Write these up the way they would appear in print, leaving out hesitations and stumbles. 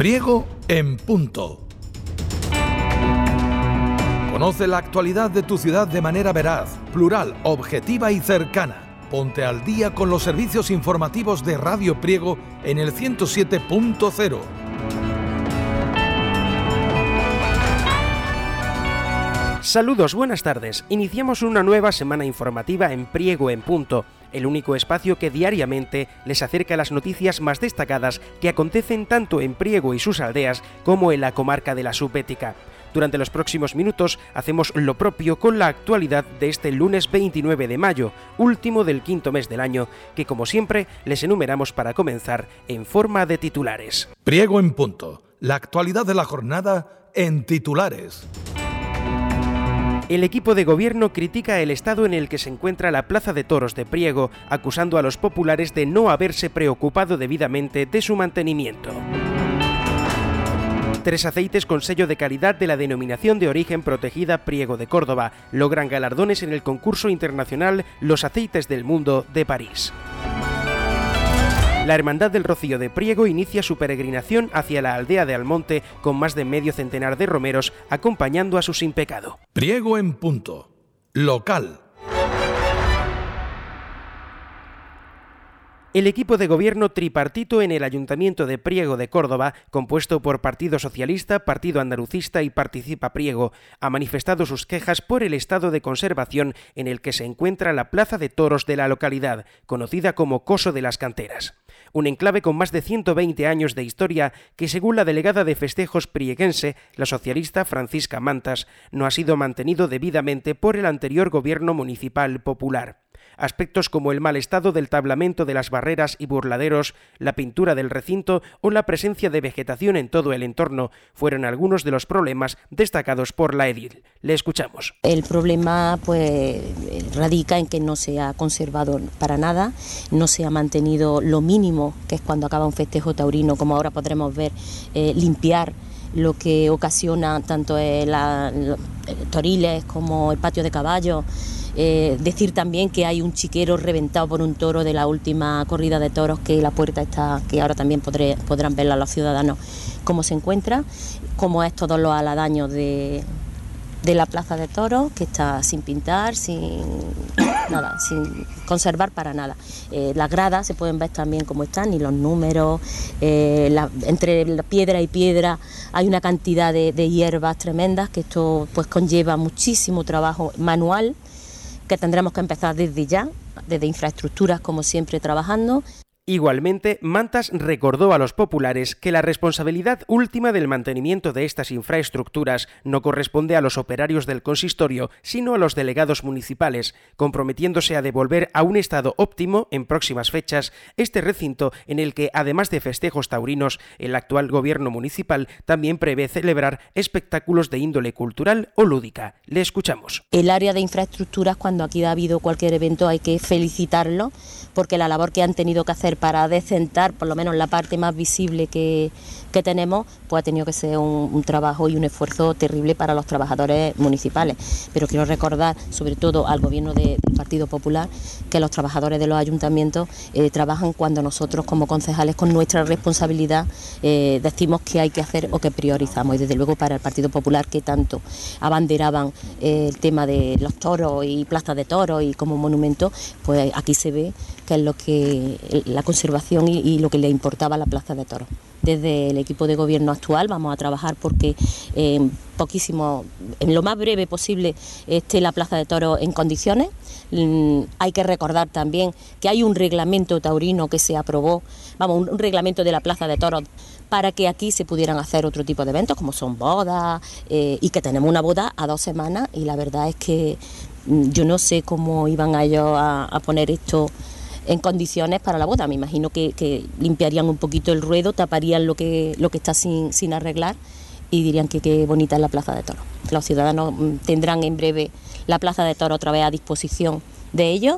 Priego en punto. Conoce la actualidad de tu ciudad de manera veraz, plural, objetiva y cercana. Ponte al día con los servicios informativos de Radio Priego en el 107.0. Saludos, buenas tardes. Iniciamos una nueva semana informativa en Priego en punto, el único espacio que diariamente les acerca las noticias más destacadas que acontecen tanto en Priego y sus aldeas como en la comarca de la Subbética. Durante los próximos minutos hacemos lo propio con la actualidad de este lunes 29 de mayo, último del quinto mes del año, que como siempre les enumeramos para comenzar en forma de titulares. Priego en punto. La actualidad de la jornada en titulares. El equipo de gobierno critica el estado en el que se encuentra la Plaza de Toros de Priego, acusando a los populares de no haberse preocupado debidamente de su mantenimiento. 3 aceites con sello de calidad de la denominación de origen protegida Priego de Córdoba logran galardones en el concurso internacional Los Aceites del Mundo de París. La Hermandad del Rocío de Priego inicia su peregrinación hacia la aldea de Almonte con más de medio centenar de romeros acompañando a su sin pecado. Priego en punto. Local. El equipo de gobierno tripartito en el Ayuntamiento de Priego de Córdoba, compuesto por Partido Socialista, Partido Andalucista y Participa Priego, ha manifestado sus quejas por el estado de conservación en el que se encuentra la Plaza de Toros de la localidad, conocida como Coso de las Canteras. Un enclave con más de 120 años de historia que, según la delegada de festejos prieguense, la socialista Francisca Mantas, no ha sido mantenido debidamente por el anterior gobierno municipal popular. Aspectos como el mal estado del tablamento de las barreras y burladeros, la pintura del recinto o la presencia de vegetación en todo el entorno fueron algunos de los problemas destacados por la edil. Le escuchamos. El problema radica en que no se ha conservado para nada, no se ha mantenido lo mínimo, que es cuando acaba un festejo taurino, como ahora podremos ver, limpiar lo que ocasiona tanto toriles como el patio de caballos. Decir también que hay un chiquero reventado por un toro de la última corrida de toros, que la puerta está, que ahora también podrán verla los ciudadanos cómo se encuentra, cómo es todos los aladaños de la Plaza de Toros, que está sin pintar, sin nada, sin conservar para nada. Las gradas se pueden ver también cómo están, y los números, entre la piedra y piedra hay una cantidad de hierbas tremendas, que esto pues conlleva muchísimo trabajo manual, que tendremos que empezar desde ya, desde infraestructuras como siempre trabajando. Igualmente, Mantas recordó a los populares que la responsabilidad última del mantenimiento de estas infraestructuras no corresponde a los operarios del consistorio, sino a los delegados municipales, comprometiéndose a devolver a un estado óptimo en próximas fechas este recinto en el que, además de festejos taurinos, el actual gobierno municipal también prevé celebrar espectáculos de índole cultural o lúdica. Le escuchamos. El área de infraestructuras, cuando aquí ha habido cualquier evento, hay que felicitarlo, porque la labor que han tenido que hacer para decentar por lo menos la parte más visible que tenemos, pues ha tenido que ser un trabajo y un esfuerzo terrible para los trabajadores municipales. Pero quiero recordar, sobre todo al gobierno del Partido Popular, que los trabajadores de los ayuntamientos trabajan cuando nosotros como concejales, con nuestra responsabilidad, decimos que hay que hacer o que priorizamos. Y desde luego para el Partido Popular, que tanto abanderaban el tema de los toros y plazas de toros y como monumento, pues aquí se ve que es lo que la conservación y lo que le importaba a la Plaza de Toros. Desde el equipo de gobierno actual vamos a trabajar porque en lo más breve posible esté la Plaza de Toros en condiciones. Hay que recordar también que hay un reglamento taurino que se aprobó, un reglamento de la Plaza de Toros, para que aquí se pudieran hacer otro tipo de eventos, como son bodas, y que tenemos una boda a 2 semanas, y la verdad es que yo no sé cómo iban a ellos a poner esto en condiciones para la boda. Me imagino que limpiarían un poquito el ruedo, taparían lo que está sin arreglar, y dirían que qué bonita es la Plaza de Toros. Los ciudadanos tendrán en breve la Plaza de Toros otra vez a disposición de ellos.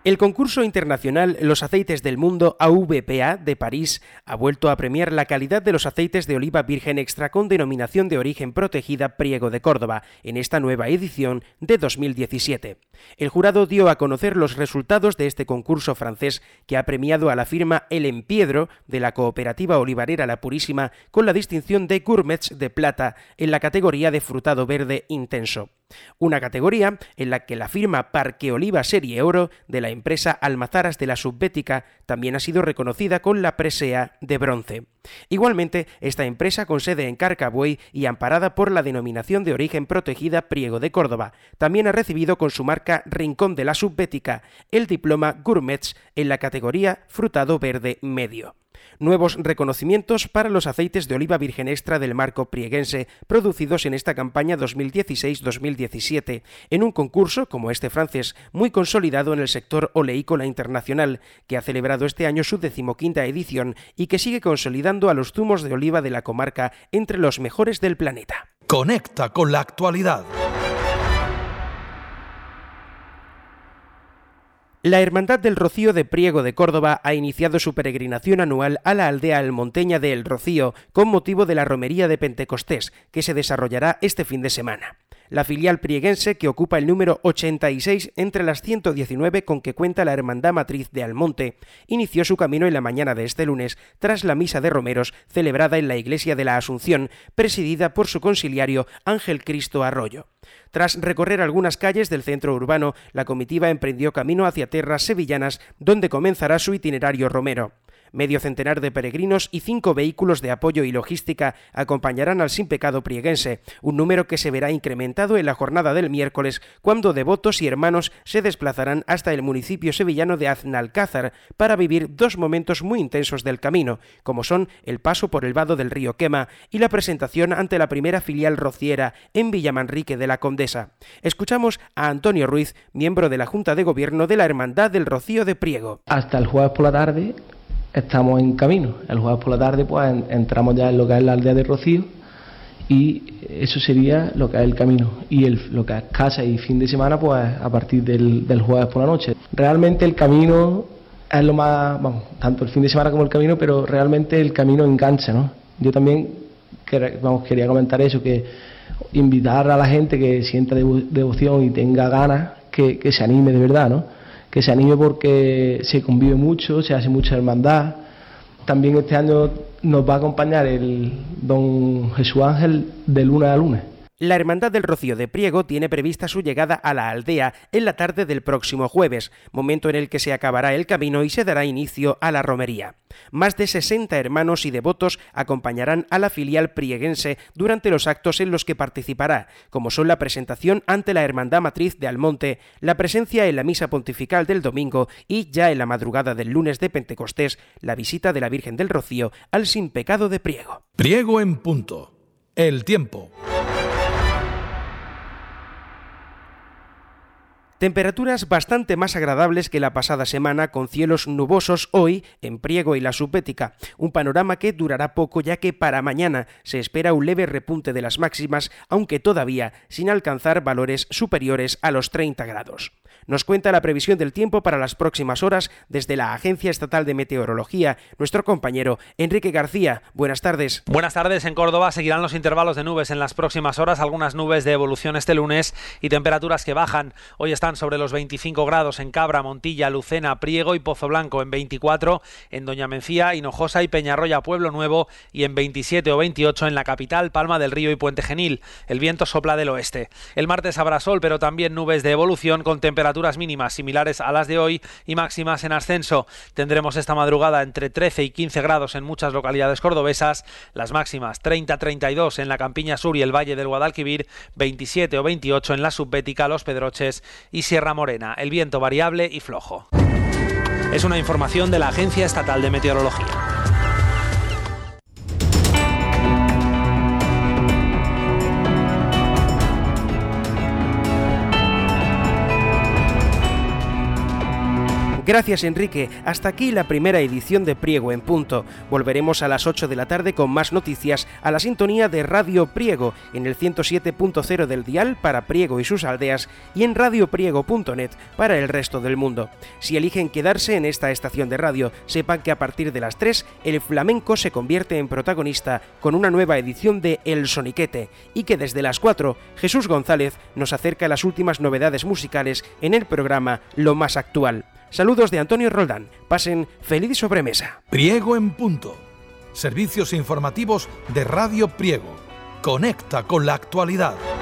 El concurso internacional Los Aceites del Mundo AVPA de París ha vuelto a premiar la calidad de los aceites de oliva virgen extra con denominación de origen protegida Priego de Córdoba en esta nueva edición de 2017. El jurado dio a conocer los resultados de este concurso francés que ha premiado a la firma El Empiedro de la cooperativa olivarera La Purísima con la distinción de Gourmets de Plata en la categoría de frutado verde intenso. Una categoría en la que la firma Parque Oliva Serie Oro de la empresa Almazaras de la Subbética también ha sido reconocida con la presea de bronce. Igualmente, esta empresa con sede en Carcabuey y amparada por la denominación de origen protegida Priego de Córdoba, también ha recibido con su marca Rincón de la Subbética el diploma Gourmets en la categoría Frutado Verde Medio. Nuevos reconocimientos para los aceites de oliva virgen extra del marco prieguense producidos en esta campaña 2016-2017, en un concurso como este francés muy consolidado en el sector oleícola internacional, que ha celebrado este año su 15ª edición y que sigue consolidando a los zumos de oliva de la comarca entre los mejores del planeta. Conecta con la actualidad. La Hermandad del Rocío de Priego de Córdoba ha iniciado su peregrinación anual a la aldea almonteña de El Rocío con motivo de la romería de Pentecostés, que se desarrollará este fin de semana. La filial prieguense, que ocupa el número 86 entre las 119 con que cuenta la Hermandad Matriz de Almonte, inició su camino en la mañana de este lunes tras la misa de romeros celebrada en la iglesia de la Asunción, presidida por su conciliario Ángel Cristo Arroyo. Tras recorrer algunas calles del centro urbano, la comitiva emprendió camino hacia tierras sevillanas, donde comenzará su itinerario romero. Medio centenar de peregrinos y 5 vehículos de apoyo y logística acompañarán al sin pecado prieguense, un número que se verá incrementado en la jornada del miércoles, cuando devotos y hermanos se desplazarán hasta el municipio sevillano de Aznalcázar para vivir 2 momentos muy intensos del camino, como son el paso por el vado del río Quema y la presentación ante la primera filial rociera en Villamanrique de la Condesa. Escuchamos a Antonio Ruiz, miembro de la Junta de Gobierno de la Hermandad del Rocío de Priego. Hasta el jueves por la tarde estamos en camino. El jueves por la tarde pues entramos ya en lo que es la aldea de Rocío y eso sería lo que es el camino. Y lo que es casa y fin de semana pues a partir del jueves por la noche. Realmente el camino es lo más, tanto el fin de semana como el camino, pero realmente el camino engancha, ¿no? Yo también quería comentar eso, que invitar a la gente que sienta devoción y tenga ganas, que se anime de verdad, ¿no? Que se anime porque se convive mucho, se hace mucha hermandad. También este año nos va a acompañar el don Jesús Ángel de lunes a lunes. La Hermandad del Rocío de Priego tiene prevista su llegada a la aldea en la tarde del próximo jueves, momento en el que se acabará el camino y se dará inicio a la romería. Más de 60 hermanos y devotos acompañarán a la filial prieguense durante los actos en los que participará, como son la presentación ante la Hermandad Matriz de Almonte, la presencia en la misa pontifical del domingo y, ya en la madrugada del lunes de Pentecostés, la visita de la Virgen del Rocío al sin pecado de Priego. Priego en punto. El tiempo. Temperaturas bastante más agradables que la pasada semana, con cielos nubosos hoy en Priego y la Subbética, un panorama que durará poco ya que para mañana se espera un leve repunte de las máximas, aunque todavía sin alcanzar valores superiores a los 30 grados. Nos cuenta la previsión del tiempo para las próximas horas desde la Agencia Estatal de Meteorología, nuestro compañero Enrique García. Buenas tardes. Buenas tardes. En Córdoba seguirán los intervalos de nubes en las próximas horas, algunas nubes de evolución este lunes y temperaturas que bajan. Hoy están sobre los 25 grados en Cabra, Montilla, Lucena, Priego y Pozo Blanco, en 24 en Doña Mencía, Hinojosa y Peñarroya, Pueblo Nuevo, y en 27 o 28 en la capital, Palma del Río y Puente Genil. El viento sopla del oeste. El martes habrá sol, pero también nubes de evolución con temperaturas mínimas similares a las de hoy y máximas en ascenso. Tendremos esta madrugada entre 13 y 15 grados en muchas localidades cordobesas, las máximas 30-32 en la Campiña Sur y el Valle del Guadalquivir, 27 o 28 en la Subbética, Los Pedroches y Sierra Morena. El viento variable y flojo. Es una información de la Agencia Estatal de Meteorología. Gracias, Enrique. Hasta aquí la primera edición de Priego en Punto. Volveremos a las 8 de la tarde con más noticias a la sintonía de Radio Priego en el 107.0 del dial para Priego y sus aldeas y en radiopriego.net para el resto del mundo. Si eligen quedarse en esta estación de radio, sepan que a partir de las 3 el flamenco se convierte en protagonista con una nueva edición de El Soniquete y que desde las 4 Jesús González nos acerca las últimas novedades musicales en el programa Lo Más Actual. Saludos de Antonio Roldán. Pasen feliz sobremesa. Priego en Punto. Servicios informativos de Radio Priego. Conecta con la actualidad.